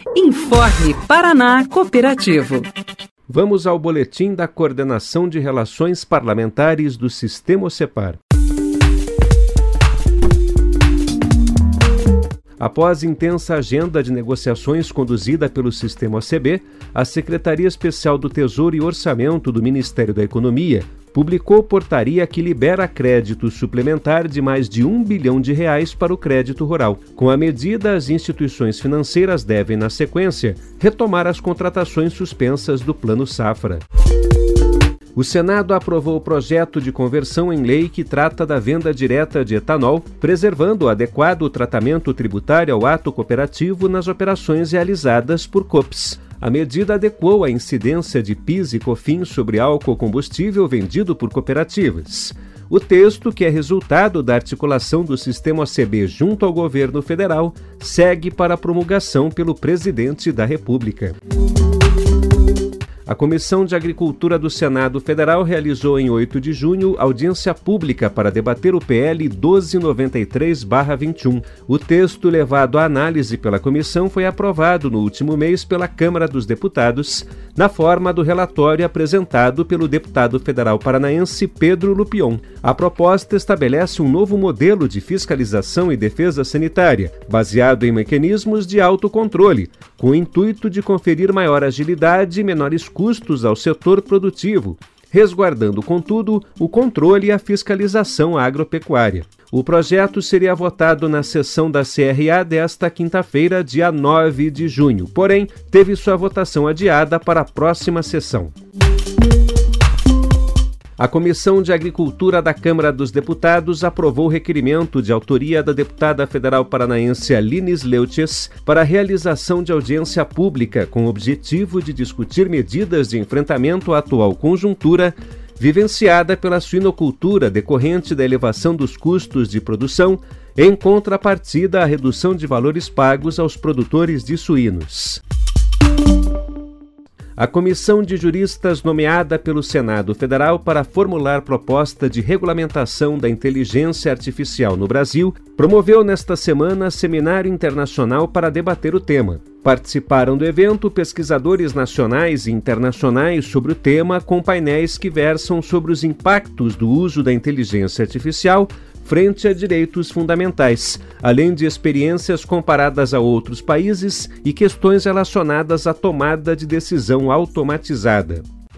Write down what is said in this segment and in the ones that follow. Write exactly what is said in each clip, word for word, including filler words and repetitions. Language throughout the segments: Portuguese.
Informe Paraná Cooperativo. Vamos ao boletim da Coordenação de Relações Parlamentares do Sistema Cepar. Após intensa agenda de negociações conduzida pelo Sistema O C B, a Secretaria Especial do Tesouro e Orçamento do Ministério da Economia publicou portaria que libera crédito suplementar de mais de um bilhão de reais para o crédito rural. Com a medida, as instituições financeiras devem, na sequência, retomar as contratações suspensas do Plano Safra. O Senado aprovou o projeto de conversão em lei que trata da venda direta de etanol, preservando o adequado tratamento tributário ao ato cooperativo nas operações realizadas por Coops. A medida adequou a incidência de PIS e COFINS sobre álcool combustível vendido por cooperativas. O texto, que é resultado da articulação do Sistema O C B junto ao governo federal, segue para promulgação pelo presidente da República. A Comissão de Agricultura do Senado Federal realizou em oito de junho audiência pública para debater o P L doze noventa e três barra vinte e um. O texto levado à análise pela comissão foi aprovado no último mês pela Câmara dos Deputados, na forma do relatório apresentado pelo deputado federal paranaense Pedro Lupion. A proposta estabelece um novo modelo de fiscalização e defesa sanitária, baseado em mecanismos de autocontrole, com o intuito de conferir maior agilidade e menores custos ao setor produtivo, resguardando, contudo, o controle e a fiscalização agropecuária. O projeto seria votado na sessão da C R A desta quinta-feira, dia nove de junho, porém, teve sua votação adiada para a próxima sessão. A Comissão de Agricultura da Câmara dos Deputados aprovou o requerimento de autoria da deputada federal paranaense Aline Sleutjes para a realização de audiência pública com o objetivo de discutir medidas de enfrentamento à atual conjuntura vivenciada pela suinocultura decorrente da elevação dos custos de produção, em contrapartida à redução de valores pagos aos produtores de suínos. A comissão de juristas nomeada pelo Senado Federal para formular proposta de regulamentação da inteligência artificial no Brasil promoveu nesta semana seminário internacional para debater o tema. Participaram do evento pesquisadores nacionais e internacionais sobre o tema, com painéis que versam sobre os impactos do uso da inteligência artificial frente a direitos fundamentais, além de experiências comparadas a outros países e questões relacionadas à tomada de decisão automatizada.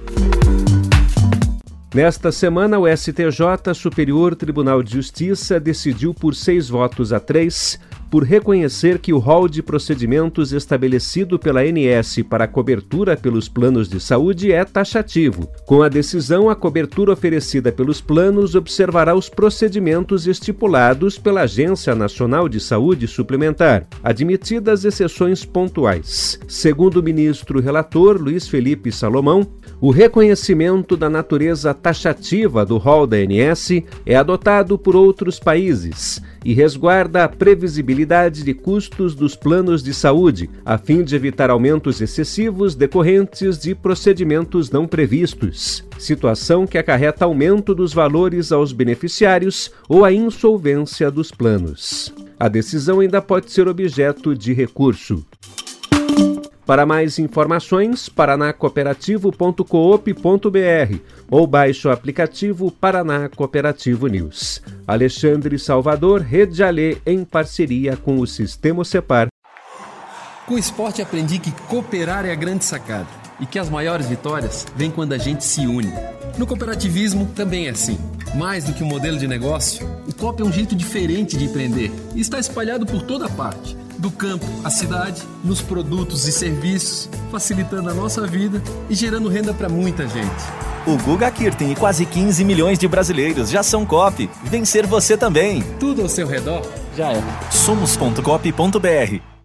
Nesta semana, o S T J, Superior Tribunal de Justiça, decidiu por seis votos a três por reconhecer que o rol de procedimentos estabelecido pela A N S para a cobertura pelos planos de saúde é taxativo. Com a decisão, a cobertura oferecida pelos planos observará os procedimentos estipulados pela Agência Nacional de Saúde Suplementar, admitidas exceções pontuais. Segundo o ministro relator Luiz Felipe Salomão, o reconhecimento da natureza taxativa do rol da A N S é adotado por outros países e resguarda a previsibilidade de custos dos planos de saúde, a fim de evitar aumentos excessivos decorrentes de procedimentos não previstos, situação que acarreta aumento dos valores aos beneficiários ou a insolvência dos planos. A decisão ainda pode ser objeto de recurso. Para mais informações, paraná cooperativo ponto coop ponto br ou baixe o aplicativo Paraná Cooperativo News. Alexandre Salvador, Rede Alê, em parceria com o Sistema Cepar. Com o esporte aprendi que cooperar é a grande sacada e que as maiores vitórias vêm quando a gente se une. No cooperativismo também é assim. Mais do que um modelo de negócio, o coop é um jeito diferente de empreender e está espalhado por toda parte. Do campo à cidade, nos produtos e serviços, facilitando a nossa vida e gerando renda para muita gente. O Guga Kirten e quase quinze milhões de brasileiros já são Coop. Vencer você também. Tudo ao seu redor já é. Somos ponto coop ponto br